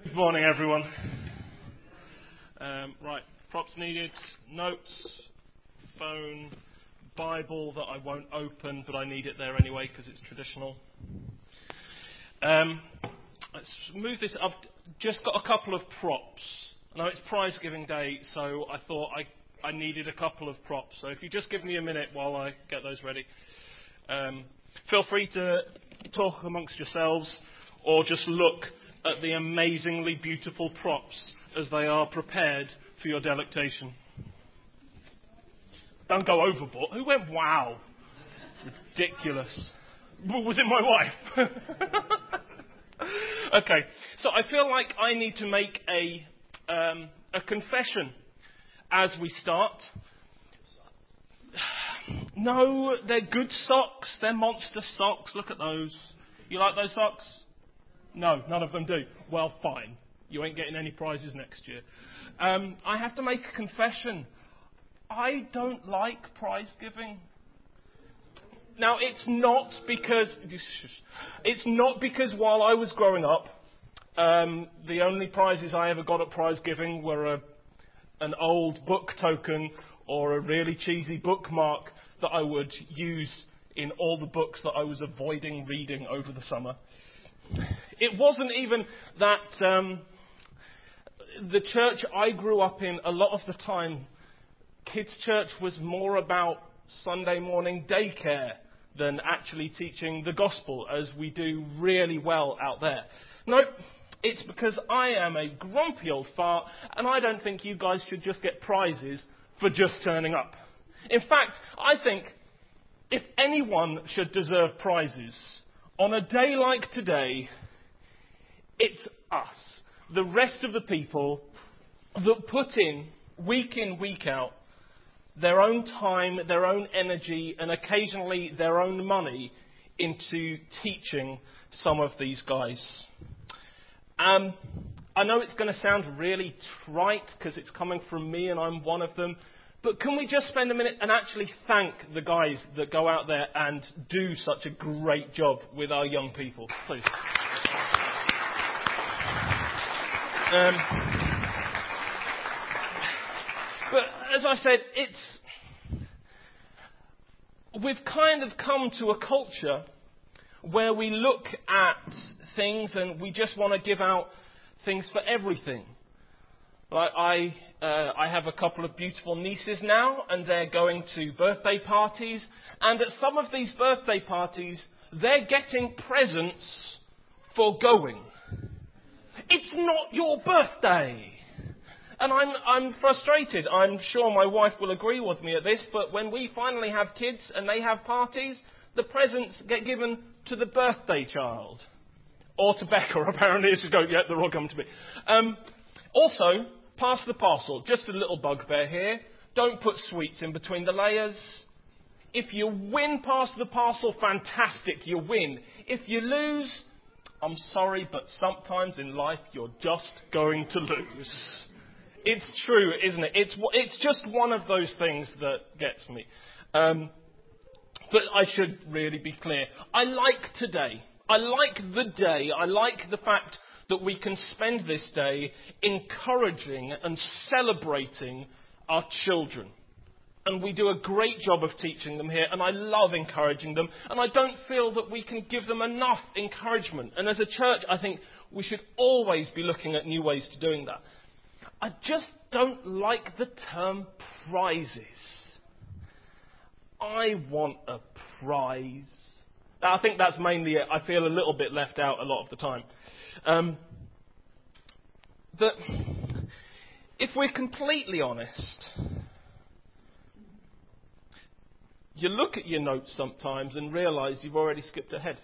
Good morning, everyone. Right, props needed, notes, phone, Bible that I won't open, but I need it there anyway because it's traditional. Let's move this. I've just got a couple of props. Now it's prize giving day, so I thought I needed a couple of props. So if you just give me a minute while I get those ready. Feel free to talk amongst yourselves or just look at the amazingly beautiful props as they are prepared for your delectation. Don't go overboard. Who went, wow? Ridiculous. Was it my wife? Okay, so I feel like I need to make a confession as we start. No, they're good socks. They're monster socks. Look at those. You like those socks? No, none of them do. Well, fine. You ain't getting any prizes next year. I have to make a confession. I don't like prize giving. Now, it's not because while I was growing up, the only prizes I ever got at prize giving were an old book token or a really cheesy bookmark that I would use in all the books that I was avoiding reading over the summer. It wasn't even that the church I grew up in, a lot of the time, kids' church was more about Sunday morning daycare than actually teaching the gospel, as we do really well out there. No, it's because I am a grumpy old fart, and I don't think you guys should just get prizes for just turning up. In fact, I think if anyone should deserve prizes on a day like today, it's us, the rest of the people that put in, week out, their own time, their own energy, and occasionally their own money into teaching some of these guys. I know it's going to sound really trite because it's coming from me and I'm one of them, but can we just spend a minute and actually thank the guys that go out there and do such a great job with our young people, please? But as I said, we've kind of come to a culture where we look at things and we just want to give out things for everything. Like I have a couple of beautiful nieces now, and they're going to birthday parties. And at some of these birthday parties, they're getting presents for going. It's not your birthday. And I'm frustrated. I'm sure my wife will agree with me at this, but when we finally have kids and they have parties, the presents get given to the birthday child. Or to Becca, apparently. She's going, yeah, they're all coming to me. Also, pass the parcel. Just a little bugbear here. Don't put sweets in between the layers. If you win pass the parcel, fantastic, you win. If you lose, I'm sorry, but sometimes in life you're just going to lose. It's true, isn't it? It's just one of those things that gets me. But I should really be clear. I like today. I like the day. I like the fact that we can spend this day encouraging and celebrating our children. And we do a great job of teaching them here, and I love encouraging them. And I don't feel that we can give them enough encouragement. And as a church, I think we should always be looking at new ways to doing that. I just don't like the term prizes. I want a prize. I think that's mainly it. I feel a little bit left out a lot of the time. But if we're completely honest, you look at your notes sometimes and realise you've already skipped ahead.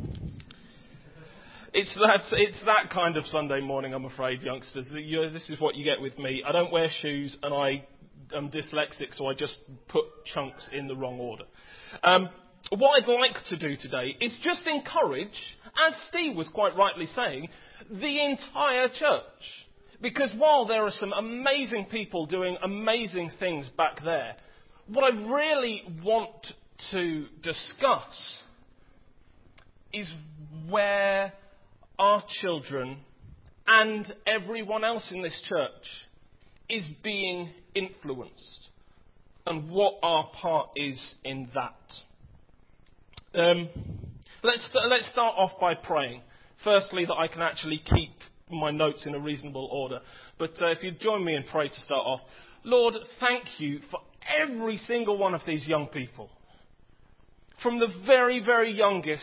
It's that kind of Sunday morning, I'm afraid, youngsters. This is what you get with me. I don't wear shoes and I am dyslexic, so I just put chunks in the wrong order. What I'd like to do today is just encourage, as Steve was quite rightly saying, the entire church. Because while there are some amazing people doing amazing things back there, what I really want to discuss is where our children and everyone else in this church is being influenced, and what our part is in that. Let's start off by praying. Firstly, that I can actually keep my notes in a reasonable order. But if you'd join me in prayer to start off. Lord, thank you for every single one of these young people. From the very, very youngest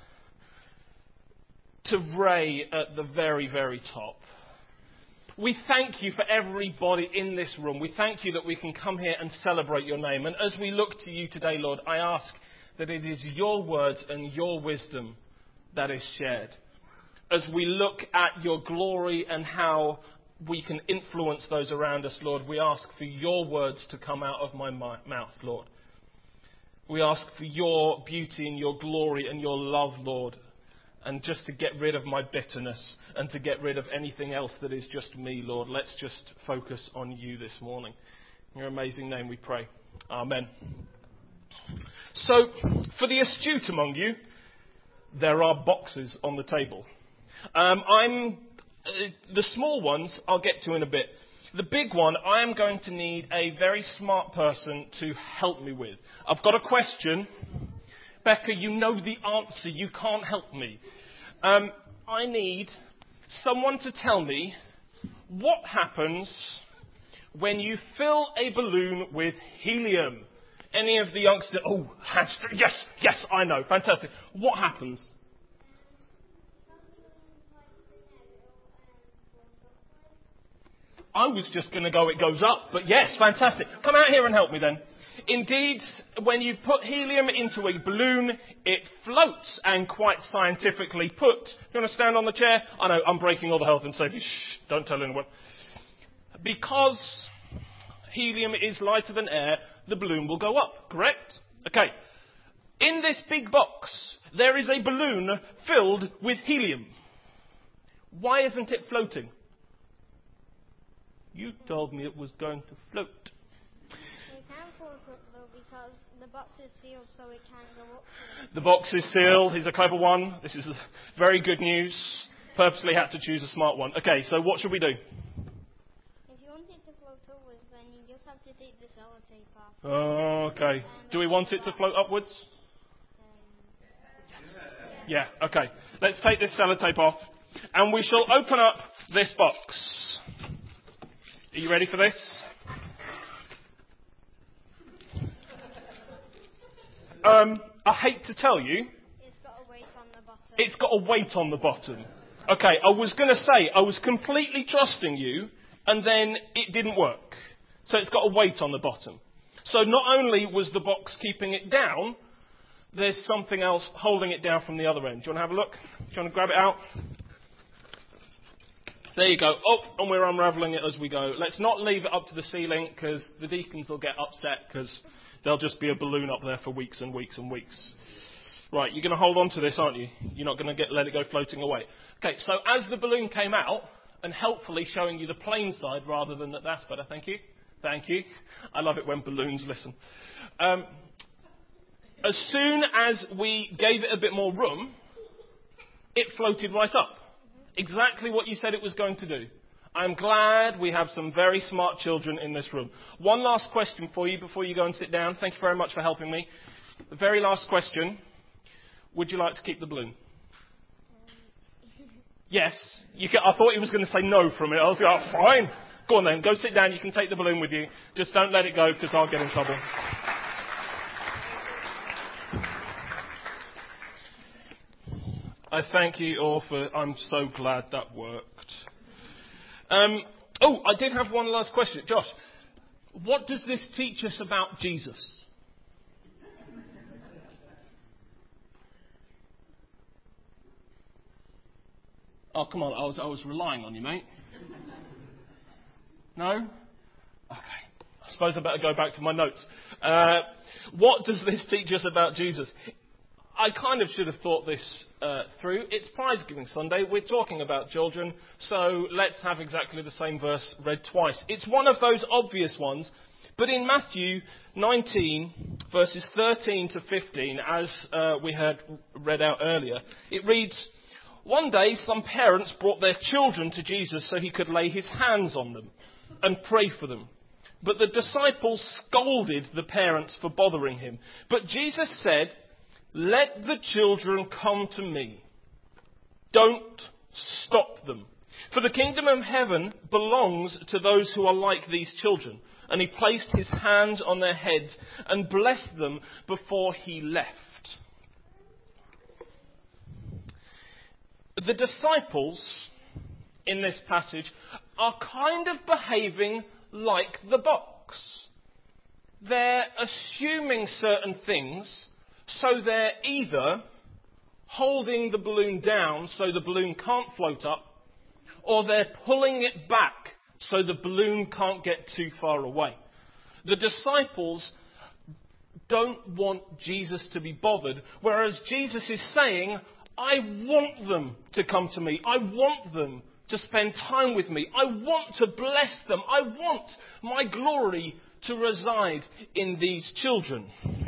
to Ray at the very, very top. We thank you for everybody in this room. We thank you that we can come here and celebrate your name. And as we look to you today, Lord, I ask that it is your words and your wisdom that is shared. As we look at your glory and how we can influence those around us, Lord, we ask for your words to come out of my mouth, Lord. We ask for your beauty and your glory and your love, Lord, and just to get rid of my bitterness and to get rid of anything else that is just me, Lord. Let's just focus on you this morning. In your amazing name we pray. Amen. So, for the astute among you, there are boxes on the table. The small ones I'll get to in a bit. The big one I am going to need a very smart person to help me with. I've got a question. Becca, you know the answer. You can't help me. I need someone to tell me what happens when you fill a balloon with helium. Any of the youngsters? Oh, yes, I know. Fantastic. What happens? I was just going to go, it goes up. But yes, fantastic. Come out here and help me then. Indeed, when you put helium into a balloon, it floats, and quite scientifically put. You want to stand on the chair? I know, I'm breaking all the health and safety. Shh, don't tell anyone. Because helium is lighter than air, the balloon will go up, correct? Okay. In this big box, there is a balloon filled with helium. Why isn't it floating? You told me it was going to float. It can float up though because the box is sealed so it can't go up. The box is sealed. He's a clever one. This is very good news. Purposely had to choose a smart one. Okay, so what should we do? If you want it to float upwards, then you just have to take the sellotape off. Oh, okay. Do we want it to float upwards? Yeah, okay. Let's take this sellotape off and we shall open up this box. Are you ready for this? I hate to tell you. It's got a weight on the bottom. It's got a weight on the bottom. Okay, I was going to say, I was completely trusting you, and then it didn't work. So it's got a weight on the bottom. So not only was the box keeping it down, there's something else holding it down from the other end. Do you want to have a look? Do you want to grab it out? There you go. Oh, and we're unravelling it as we go. Let's not leave it up to the ceiling because the deacons will get upset because there'll just be a balloon up there for weeks and weeks and weeks. Right, you're going to hold on to this, aren't you? You're not going to let it go floating away. Okay, so as the balloon came out, and helpfully showing you the plain side rather than that, that's better. Thank you. Thank you. I love it when balloons listen. As soon as we gave it a bit more room, it floated right up. Exactly what you said it was going to do. I'm glad we have some very smart children in this room. One last question for you before you go and sit down. Thank you very much for helping me. The very last question. Would you like to keep the balloon? Yes. I thought he was going to say no from it. I was like, oh, fine. Go on then. Go sit down. You can take the balloon with you. Just don't let it go because I'll get in trouble. I thank you all I'm so glad that worked. I did have one last question. Josh, what does this teach us about Jesus? Oh, come on. I was relying on you, mate. No? Okay. I suppose I better go back to my notes. What does this teach us about Jesus? I kind of should have thought this through. It's Prize Giving Sunday. We're talking about children, so let's have exactly the same verse read twice. It's one of those obvious ones, but in Matthew 19, verses 13 to 15, as we had read out earlier, it reads, One day, some parents brought their children to Jesus so he could lay his hands on them and pray for them. But the disciples scolded the parents for bothering him. But Jesus said, "Let the children come to me. Don't stop them. For the kingdom of heaven belongs to those who are like these children." And he placed his hands on their heads and blessed them before he left. The disciples in this passage are kind of behaving like the box. They're assuming certain things, so they're either holding the balloon down so the balloon can't float up, or they're pulling it back so the balloon can't get too far away. The disciples don't want Jesus to be bothered, whereas Jesus is saying, I want them to come to me. I want them to spend time with me. I want to bless them. I want my glory to reside in these children.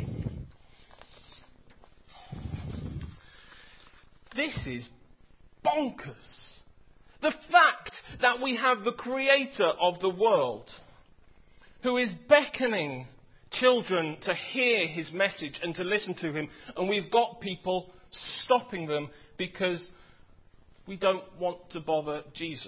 This is bonkers. The fact that we have the creator of the world who is beckoning children to hear his message and to listen to him, and we've got people stopping them because we don't want to bother Jesus.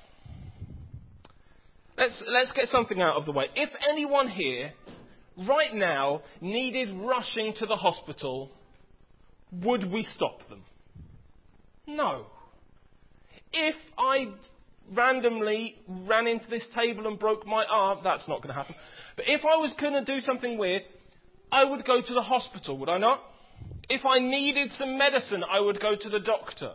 Let's get something out of the way. If anyone here right now needed rushing to the hospital, would we stop them? No. If I randomly ran into this table and broke my arm, that's not going to happen. But if I was going to do something weird, I would go to the hospital, would I not? If I needed some medicine, I would go to the doctor.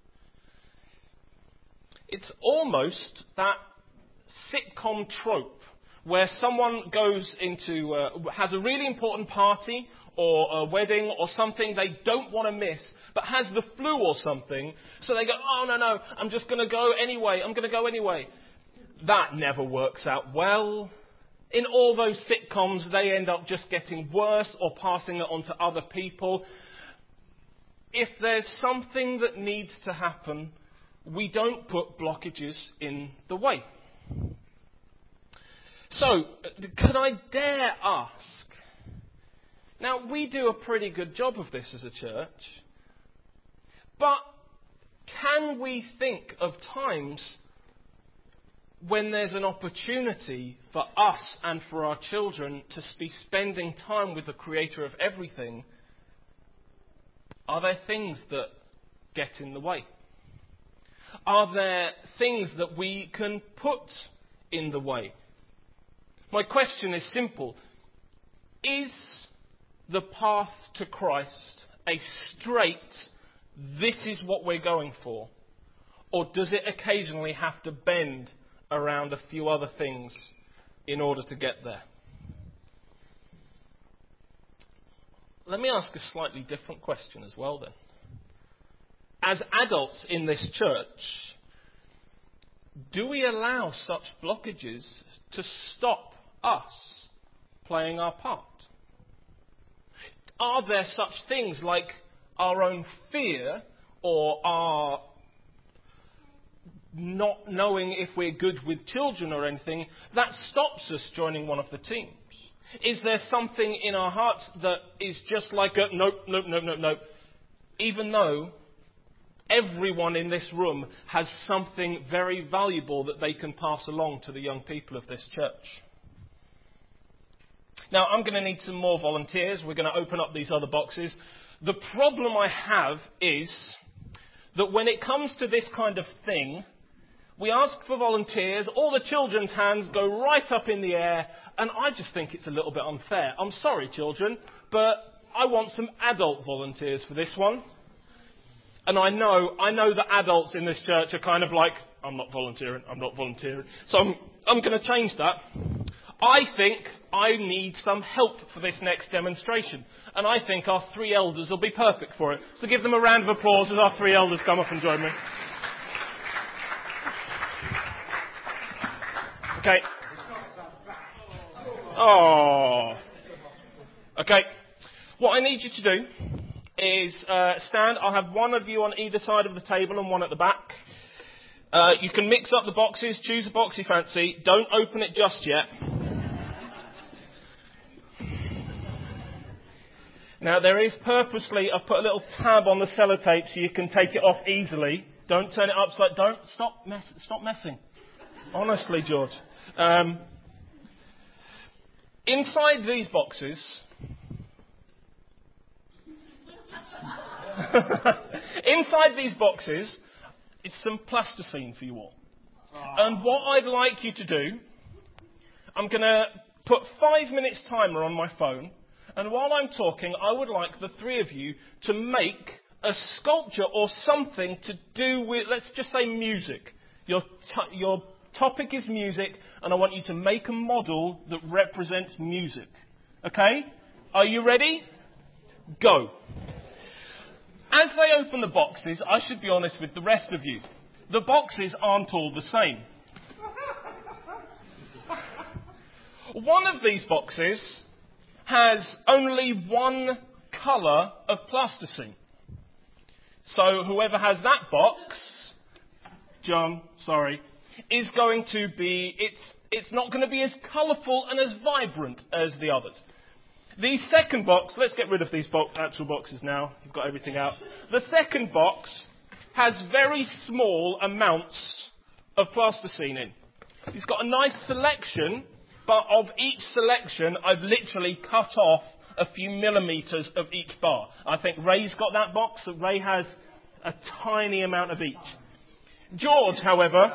It's almost that sitcom trope where someone goes into, has a really important party or a wedding or something they don't want to miss, but has the flu or something, so they go, oh, no, I'm just going to go anyway, That never works out well. In all those sitcoms, they end up just getting worse or passing it on to other people. If there's something that needs to happen, we don't put blockages in the way. So, could I dare ask? Now, we do a pretty good job of this as a church, but can we think of times when there's an opportunity for us and for our children to be spending time with the Creator of everything? Are there things that get in the way? Are there things that we can put in the way? My question is simple. Is the path to Christ a straight, this is what we're going for? Or does it occasionally have to bend around a few other things in order to get there? Let me ask a slightly different question as well then. As adults in this church, do we allow such blockages to stop us playing our part? Are there such things like our own fear or our not knowing if we're good with children or anything that stops us joining one of the teams? Is there something in our hearts that is just like a nope, even though everyone in this room has something very valuable that they can pass along to the young people of this church? Now, I'm going to need some more volunteers. We're going to open up these other boxes. The problem I have is that when it comes to this kind of thing, we ask for volunteers, all the children's hands go right up in the air, and I just think it's a little bit unfair. I'm sorry, children, but I want some adult volunteers for this one. And I know that adults in this church are kind of like, I'm not volunteering. So I'm going to change that. I think I need some help for this next demonstration. And I think our three elders will be perfect for it. So give them a round of applause as our three elders come up and join me. Okay. Oh. Okay. What I need you to do is stand. I'll have one of you on either side of the table and one at the back. You can mix up the boxes, choose a box you fancy. Don't open it just yet. Now there is purposely, I've put a little tab on the sellotape so you can take it off easily. Don't turn it upside, don't, stop messing. Honestly, George. Inside these boxes, is some plasticine for you all. And what I'd like you to do, I'm going to put 5 minutes timer on my phone, and while I'm talking, I would like the three of you to make a sculpture or something to do with, let's just say, music. Your topic is music, and I want you to make a model that represents music. Okay? Are you ready? Go. As they open the boxes, I should be honest with the rest of you. The boxes aren't all the same. One of these boxes has only one colour of plasticine. So whoever has that box, John, sorry, is going to be, it's not going to be as colourful and as vibrant as the others. The second box, let's get rid of these actual boxes now. You've got everything out. The second box has very small amounts of plasticine in. It's got a nice selection, but of each selection, I've literally cut off a few millimetres of each bar. I think Ray's got that box, so Ray has a tiny amount of each. George, however,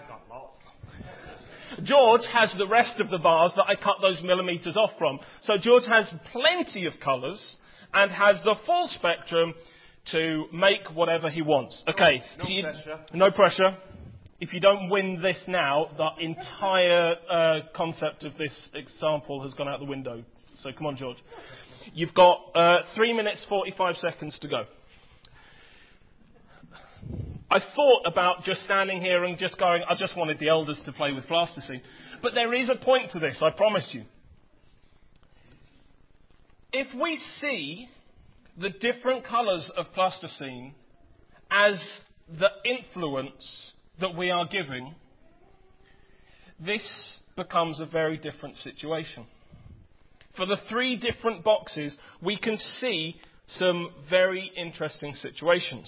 George has the rest of the bars that I cut those millimetres off from. So George has plenty of colours and has the full spectrum to make whatever he wants. Okay. No pressure. If you don't win this now, the entire concept of this example has gone out the window. So come on, George. You've got 3 minutes, 45 seconds to go. I thought about just standing here and just going, I just wanted the elders to play with plasticine. But there is a point to this, I promise you. If we see the different colours of plasticine as the influence that we are giving, this becomes a very different situation. For the three different boxes, we can see some very interesting situations.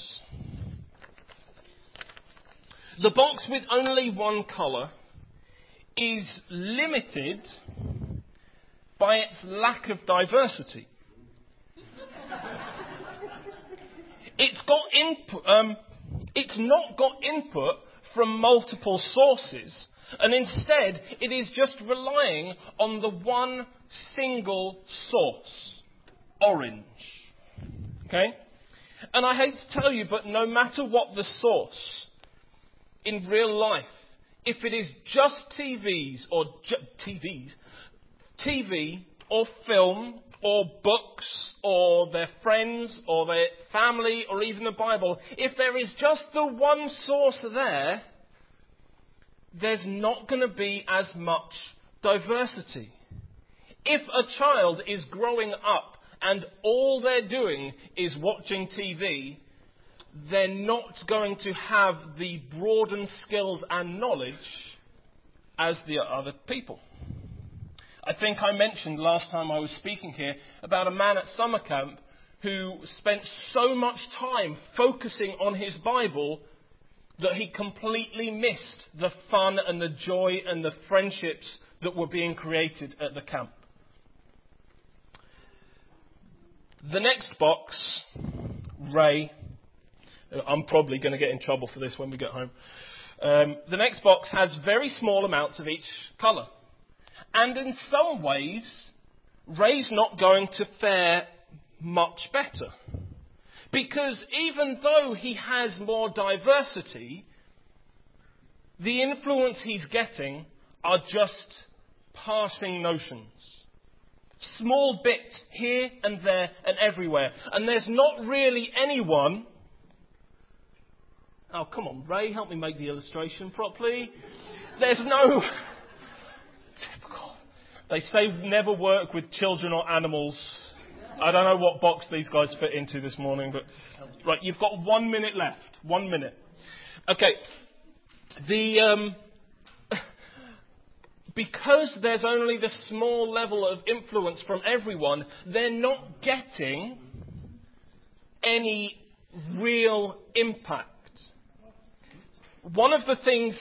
The box with only one colour is limited by its lack of diversity. It's not got input from multiple sources, and instead it is just relying on the one single source, orange. Okay? And I hate to tell you, but no matter what the source, in real life, if it is just TV or film or books or their friends or their family or even the Bible, if there is just the one source there, there's not going to be as much diversity. If a child is growing up and all they're doing is watching TV, they're not going to have the broadened skills and knowledge as the other people. I think I mentioned last time I was speaking here about a man at summer camp who spent so much time focusing on his Bible that he completely missed the fun and the joy and the friendships that were being created at the camp. The next box, Ray, I'm probably going to get in trouble for this when we get home. The next box has very small amounts of each colour. And in some ways, Ray's not going to fare much better. Because even though he has more diversity, the influence he's getting are just passing notions. Small bits here and there and everywhere. And there's not really anyone... Oh, come on, Ray, help me make the illustration properly. There's no... Typical. They say never work with children or animals. I don't know what box these guys fit into this morning, but right, you've got 1 minute left. 1 minute. Okay. Because there's only the small level of influence from everyone, they're not getting any real impact. One of the things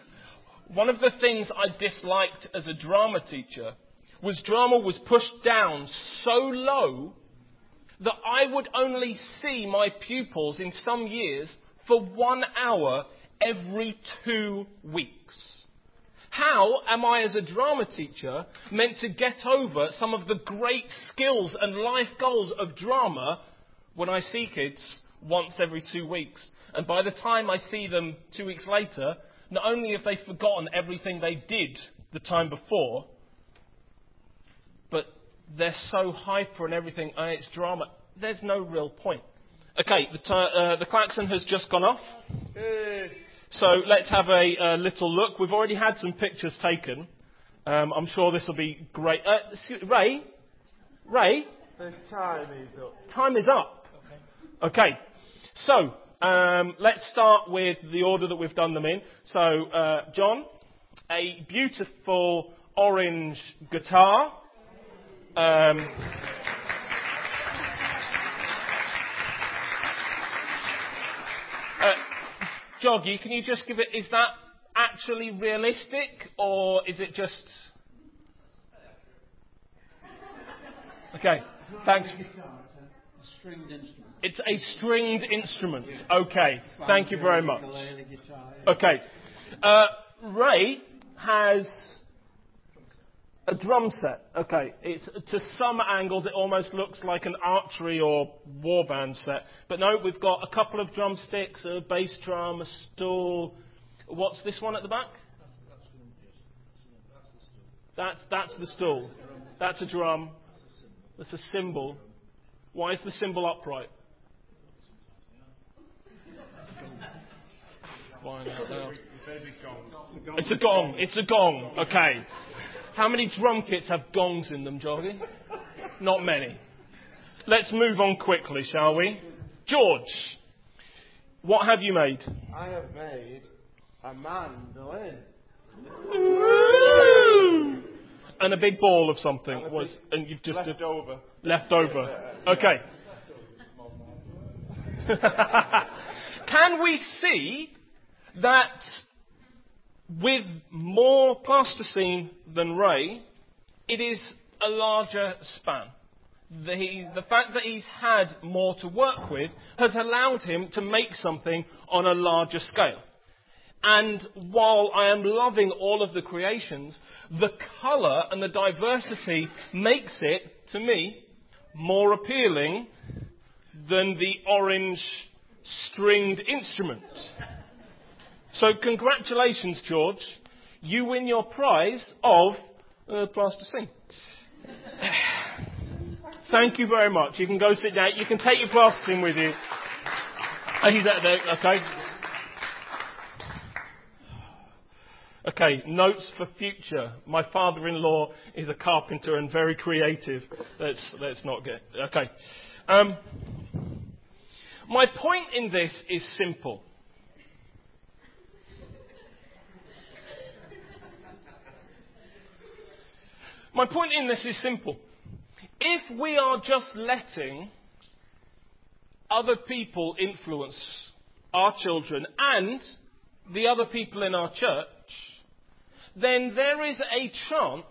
I disliked as a drama teacher was drama was pushed down so low that I would only see my pupils in some years for 1 hour every 2 weeks. How am I as a drama teacher meant to get over some of the great skills and life goals of drama when I see kids once every 2 weeks? And by the time I see them 2 weeks later, not only have they forgotten everything they did the time before, but they're so hyper and everything, it's drama. There's no real point. Okay, the klaxon has just gone off. So let's have a little look. We've already had some pictures taken. I'm sure this will be great. Ray? The time is up. Time is up. Okay. So, let's start with the order that we've done them in. So, John, a beautiful orange guitar. Joggy, can you just give it, is that actually realistic, or is it just... Okay, thanks. It's a stringed instrument. Okay, thank you very much. Okay, Ray has a drum set. Okay, it's to some angles it almost looks like an archery or warband set. But no, we've got a couple of drumsticks, a bass drum, a stool. What's this one at the back? That's the stool. That's a drum. That's a cymbal. Why is the cymbal upright? It's a gong. It's a gong. Okay. How many drum kits have gongs in them, Joggy? Not many. Let's move on quickly, shall we? George, what have you made? I have made a mandolin. And a big ball of something. And you've just... Left over. Left over. Okay. Can we see that with more plasticine than Ray, it is a larger span? The fact that he's had more to work with has allowed him to make something on a larger scale. And while I am loving all of the creations, the colour and the diversity makes it, to me, more appealing than the orange stringed instrument. So congratulations, George. You win your prize of plasticine. Thank you very much. You can go sit down. You can take your plasticine with you. He's out there. Okay. Okay, notes for future. My father-in-law is a carpenter and very creative. Let's not get... Okay. My point in this is simple. My point in this is simple. If we are just letting other people influence our children and the other people in our church, then there is a chance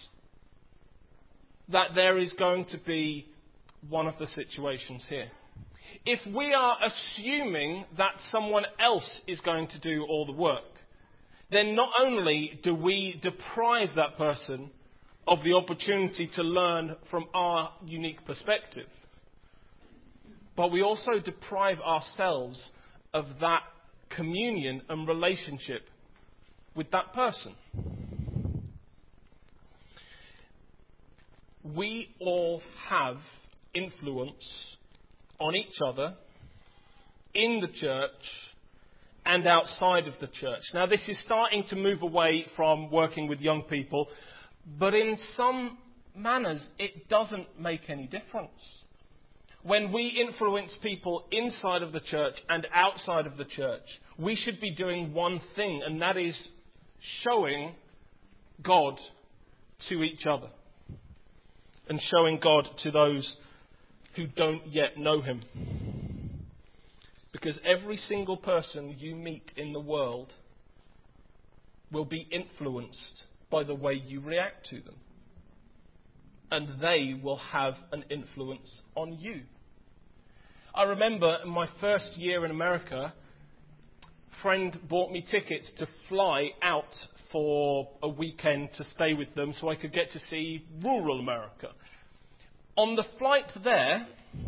that there is going to be one of the situations here. If we are assuming that someone else is going to do all the work, then not only do we deprive that person of the opportunity to learn from our unique perspective, but we also deprive ourselves of that communion and relationship with that person. We all have influence on each other in the church and outside of the church. Now, this is starting to move away from working with young people, but in some manners, it doesn't make any difference. When we influence people inside of the church and outside of the church, we should be doing one thing, and that is showing God to each other and showing God to those who don't yet know him. Because every single person you meet in the world will be influenced by the way you react to them. And they will have an influence on you. I remember in my first year in America, a friend bought me tickets to fly out for a weekend to stay with them so I could get to see rural America. On the flight there,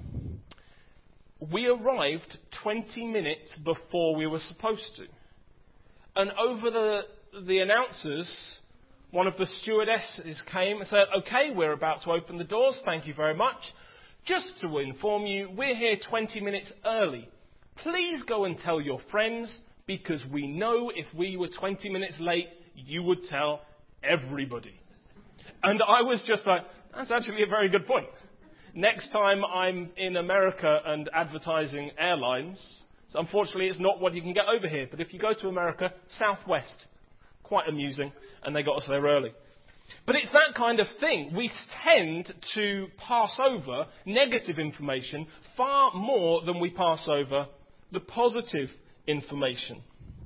we arrived 20 minutes before we were supposed to. And over the announcers, one of the stewardesses came and said, "Okay, we're about to open the doors, thank you very much. Just to inform you, we're here 20 minutes early. Please go and tell your friends, because we know if we were 20 minutes late, you would tell everybody." And I was just like, that's actually a very good point. Next time I'm in America and advertising airlines, so unfortunately it's not what you can get over here, but if you go to America, Southwest, quite amusing, and they got us there early. But it's that kind of thing. We tend to pass over negative information far more than we pass over the positive information.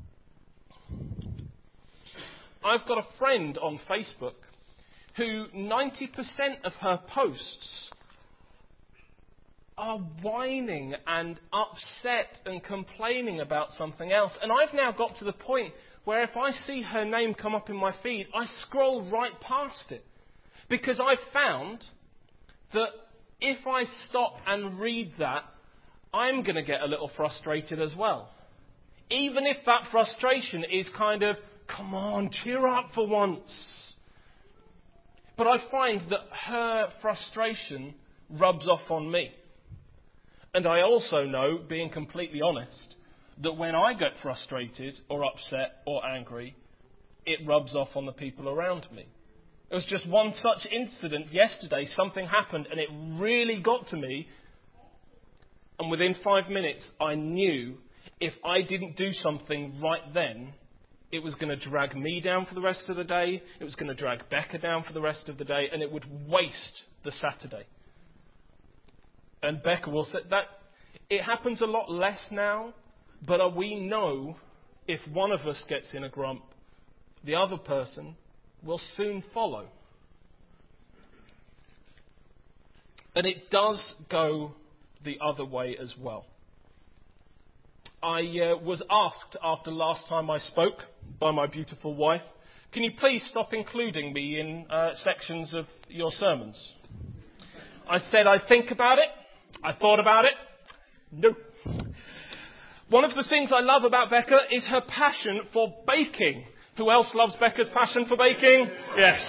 I've got a friend on Facebook who 90% of her posts are whining and upset and complaining about something else. And I've now got to the point where if I see her name come up in my feed, I scroll right past it. Because I've found that if I stop and read that, I'm going to get a little frustrated as well. Even if that frustration is kind of, come on, cheer up for once. But I find that her frustration rubs off on me. And I also know, being completely honest, that when I get frustrated or upset or angry, it rubs off on the people around me. It was just one such incident yesterday. Something happened and it really got to me. And within 5 minutes, I knew if I didn't do something right then, it was going to drag me down for the rest of the day. It was going to drag Becca down for the rest of the day. And it would waste the Saturday. And Becca will say that it happens a lot less now. But we know if one of us gets in a grump, the other person will soon follow. And it does go the other way as well. I was asked after last time I spoke by my beautiful wife, can you please stop including me in sections of your sermons? I said I'd think about it. I thought about it. No. One of the things I love about Becca is her passion for baking. Who else loves Becca's passion for baking? Yes.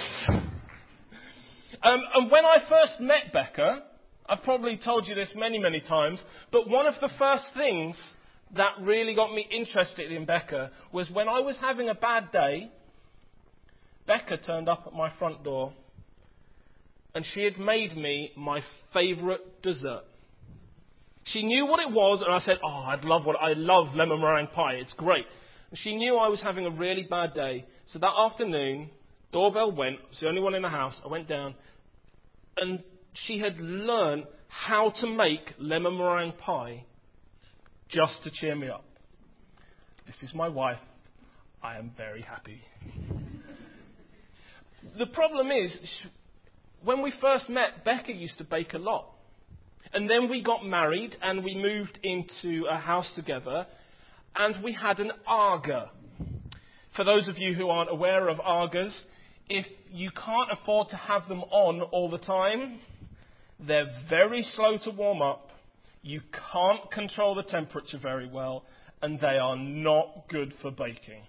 And when I first met Becca, I've probably told you this many, many times, but one of the first things that really got me interested in Becca was when I was having a bad day, Becca turned up at my front door and she had made me my favourite dessert. She knew what it was, and I said, I love lemon meringue pie, it's great. And she knew I was having a really bad day, so that afternoon, doorbell went, I was the only one in the house, I went down, and she had learned how to make lemon meringue pie just to cheer me up. This is my wife. I am very happy. The problem is, when we first met, Becca used to bake a lot. And then we got married and we moved into a house together and we had an Aga. For those of you who aren't aware of Agas, if you can't afford to have them on all the time, they're very slow to warm up, you can't control the temperature very well, and they are not good for baking.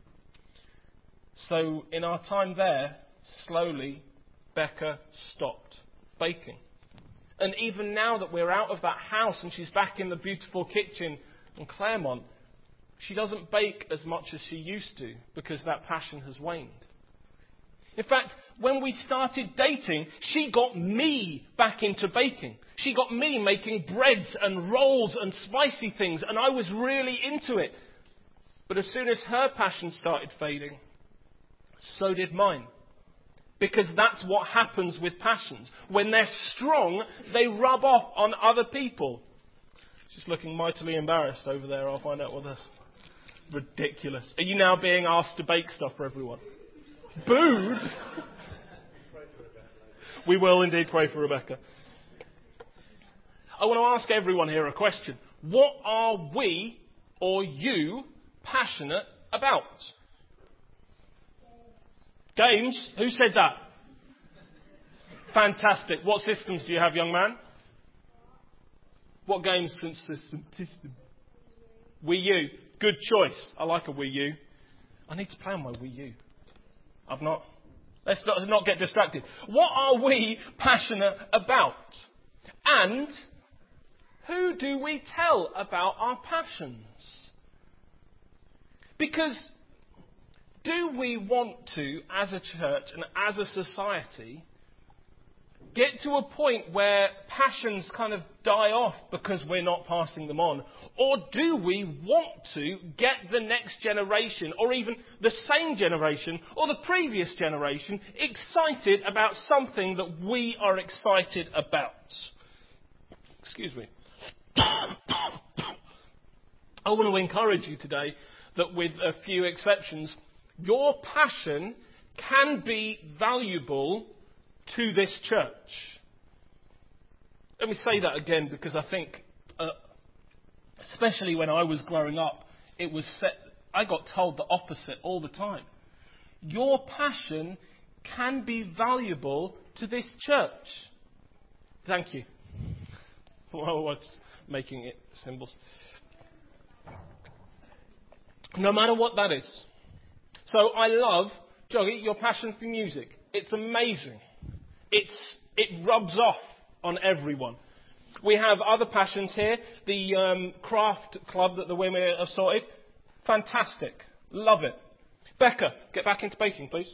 So in our time there, slowly, Becca stopped baking. And even now that we're out of that house and she's back in the beautiful kitchen in Claremont, she doesn't bake as much as she used to because that passion has waned. In fact, when we started dating, she got me back into baking. She got me making breads and rolls and spicy things, and I was really into it. But as soon as her passion started fading, so did mine. Because that's what happens with passions. When they're strong, they rub off on other people. She's looking mightily embarrassed over there. I'll find out what that's ridiculous. Are you now being asked to bake stuff for everyone? Booed? We will indeed pray for Rebecca. I want to ask everyone here a question. What are we or you passionate about? Games? Who said that? Fantastic. What systems do you have, young man? What games system? Wii U. Good choice. I like a Wii U. I need to play on my Wii U. I've not. Let's not get distracted. What are we passionate about? And who do we tell about our passions? Because do we want to, as a church and as a society, get to a point where passions kind of die off because we're not passing them on? Or do we want to get the next generation, or even the same generation, or the previous generation, excited about something that we are excited about? Excuse me. I want to encourage you today that with a few exceptions, your passion can be valuable to this church. Let me say that again, because I think, especially when I was growing up, I got told the opposite all the time. Your passion can be valuable to this church. Thank you. Well, what's making it symbols? No matter what that is. So I love, Joggy, your passion for music. It's amazing. It rubs off on everyone. We have other passions here. The craft club that the women have sorted. Fantastic. Love it. Becca, get back into baking, please.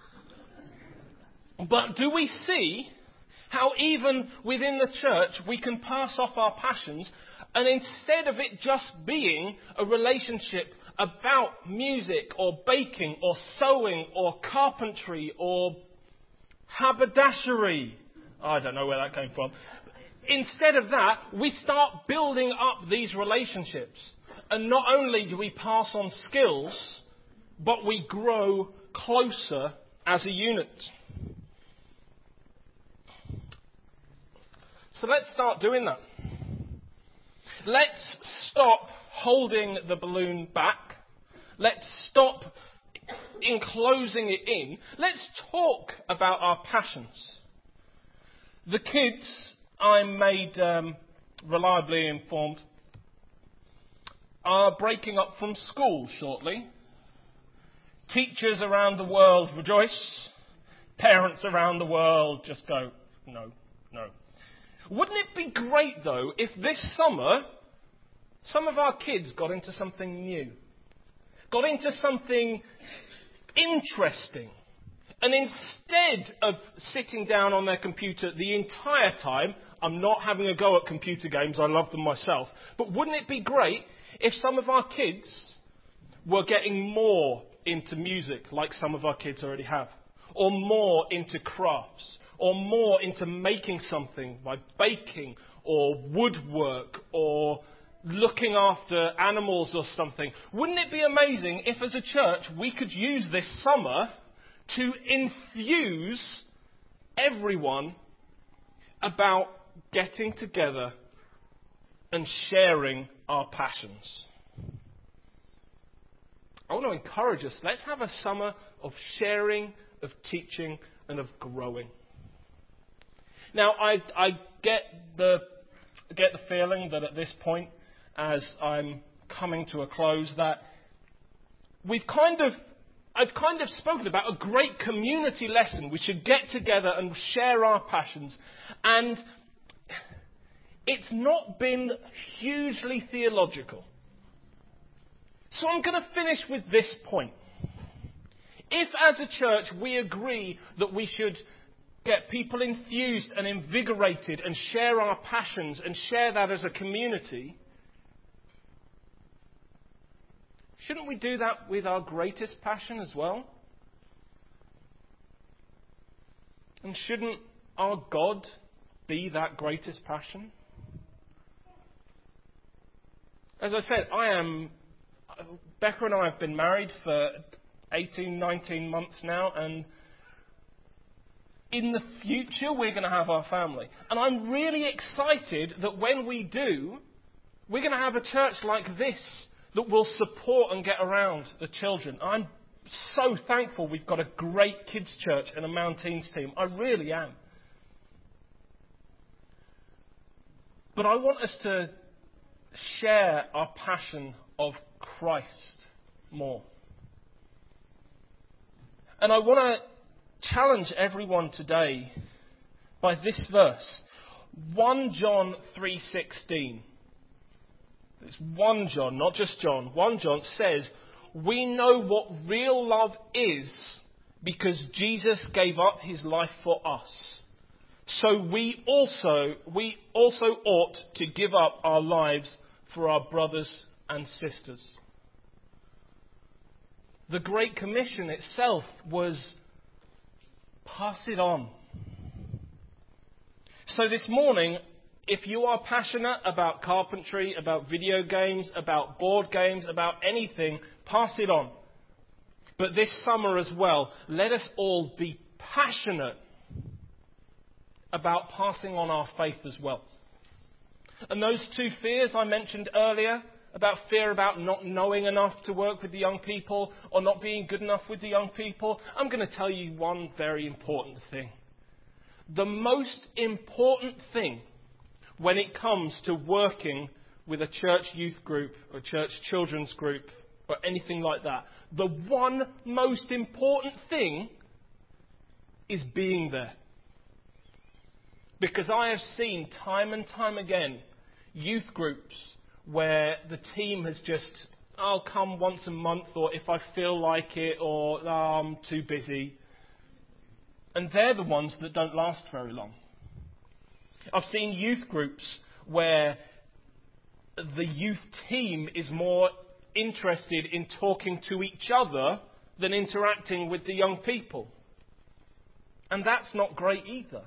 But do we see how even within the church we can pass off our passions, and instead of it just being a relationship about music or baking or sewing or carpentry or haberdashery, I don't know where that came from. Instead of that, we start building up these relationships. And not only do we pass on skills, but we grow closer as a unit. So let's start doing that. Let's stop holding the balloon back. Let's stop enclosing it in. Let's talk about our passions. The kids, I'm made reliably informed, are breaking up from school shortly. Teachers around the world rejoice. Parents around the world just go, no. Wouldn't it be great, though, if this summer some of our kids got into something new, got into something interesting, and instead of sitting down on their computer the entire time, I'm not having a go at computer games, I love them myself, but wouldn't it be great if some of our kids were getting more into music, like some of our kids already have, or more into crafts, or more into making something by baking, or woodwork, or looking after animals or something? Wouldn't it be amazing if as a church we could use this summer to infuse everyone about getting together and sharing our passions? I want to encourage us. Let's have a summer of sharing, of teaching, and of growing. Now, I get the feeling that at this point, as I'm coming to a close, that I've kind of spoken about a great community lesson. We should get together and share our passions. And it's not been hugely theological. So I'm going to finish with this point. if as a church we agree that we should get people enthused and invigorated and share our passions and share that as a community, shouldn't we do that with our greatest passion as well? And shouldn't our God be that greatest passion? As I said, Becca and I have been married for 18, 19 months now, and in the future we're going to have our family. And I'm really excited that when we do, we're going to have a church like this that will support and get around the children. I'm so thankful we've got a great kids church and a Mountains team. I really am. But I want us to share our passion of Christ more. And I want to challenge everyone today by this verse. 1 John 3:16. It's 1 John, not just John. 1 John says, "We know what real love is because Jesus gave up his life for us. So we also ought to give up our lives for our brothers and sisters." The Great Commission itself was pass it on. So this morning, if you are passionate about carpentry, about video games, about board games, about anything, pass it on. But this summer as well, let us all be passionate about passing on our faith as well. And those two fears I mentioned earlier, about fear about not knowing enough to work with the young people or not being good enough with the young people, I'm going to tell you one very important thing. The most important thing when it comes to working with a church youth group or church children's group or anything like that, the one most important thing is being there. Because I have seen time and time again youth groups where the team has just, I'll come once a month or if I feel like it or I'm too busy. And they're the ones that don't last very long. I've seen youth groups where the youth team is more interested in talking to each other than interacting with the young people. And that's not great either.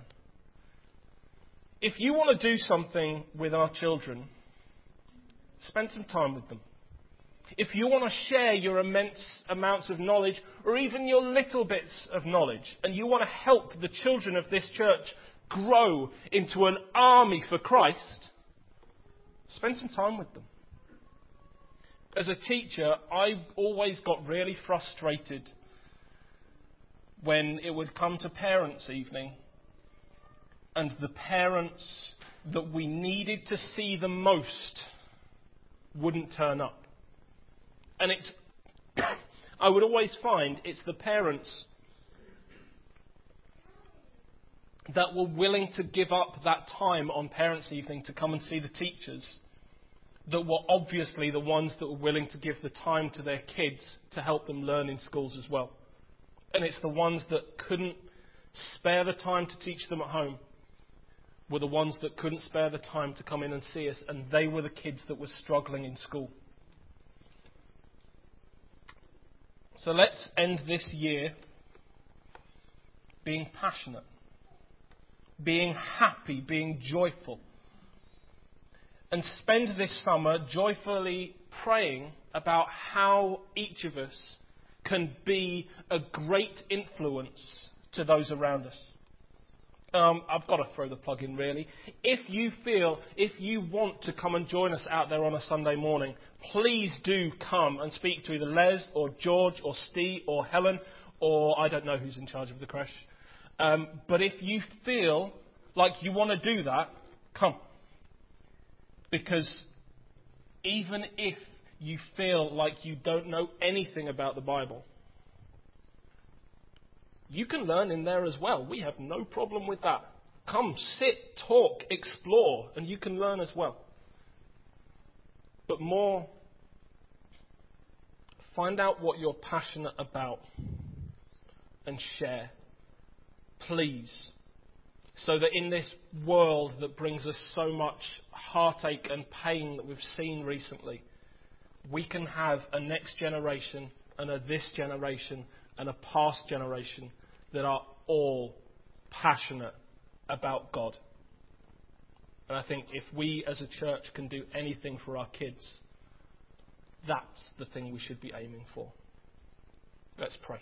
If you want to do something with our children, spend some time with them. If you want to share your immense amounts of knowledge or even your little bits of knowledge and you want to help the children of this church grow into an army for Christ, spend some time with them. As a teacher, I always got really frustrated when it would come to parents' evening and the parents that we needed to see the most wouldn't turn up. And I would always find it's the parents that were willing to give up that time on parents' evening to come and see the teachers that were obviously the ones that were willing to give the time to their kids to help them learn in schools as well. And it's the ones that couldn't spare the time to teach them at home were the ones that couldn't spare the time to come in and see us, and they were the kids that were struggling in school. So let's end this year being passionate, being happy, being joyful, and spend this summer joyfully praying about how each of us can be a great influence to those around us. I've got to throw the plug in, really. If you want to come and join us out there on a Sunday morning, please do come and speak to either Les or George or Steve or Helen or I don't know who's in charge of the creche. But if you feel like you want to do that, come. Because even if you feel like you don't know anything about the Bible, you can learn in there as well. We have no problem with that. Come, sit, talk, explore, and you can learn as well. But more, find out what you're passionate about and share. Please. So that in this world that brings us so much heartache and pain that we've seen recently, we can have a next generation and a this generation and a past generation that are all passionate about God. And I think if we as a church can do anything for our kids, that's the thing we should be aiming for. Let's pray.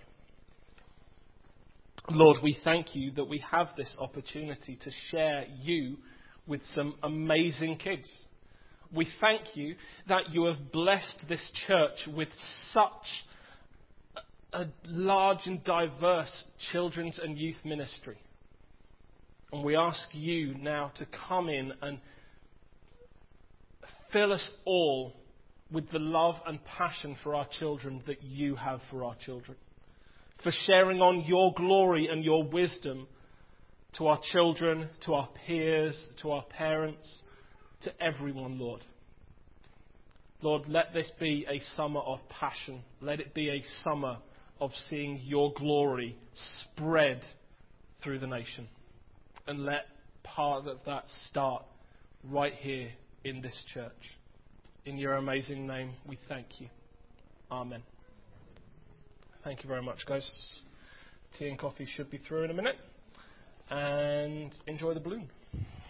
Lord, we thank you that we have this opportunity to share you with some amazing kids. We thank you that you have blessed this church with such a large and diverse children's and youth ministry. And we ask you now to come in and fill us all with the love and passion for our children that you have for our children. For sharing on your glory and your wisdom to our children, to our peers, to our parents, to everyone, Lord. Lord, let this be a summer of passion. Let it be a summer of seeing your glory spread through the nation. And let part of that start right here in this church. In your amazing name, we thank you. Amen. Thank you very much, guys. Tea and coffee should be through in a minute. And enjoy the balloon.